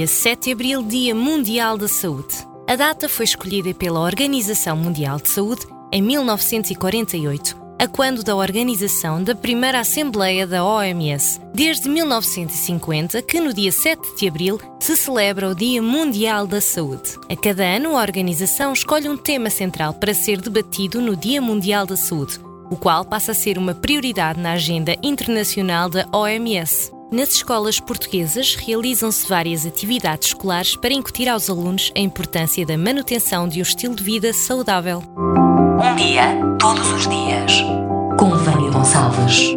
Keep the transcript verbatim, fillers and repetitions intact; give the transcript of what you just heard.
dia sete de abril, Dia Mundial da Saúde. A data foi escolhida pela Organização Mundial de Saúde em mil novecentos e quarenta e oito, a quando da organização da primeira Assembleia da O M S. Desde mil novecentos e cinquenta que no dia sete de abril se celebra o Dia Mundial da Saúde. A cada ano a organização escolhe um tema central para ser debatido no Dia Mundial da Saúde, o qual passa a ser uma prioridade na agenda internacional da O M S. Nas escolas portuguesas realizam-se várias atividades escolares para incutir aos alunos a importância da manutenção de um estilo de vida saudável. Um dia, todos os dias. Com Vânia Gonçalves.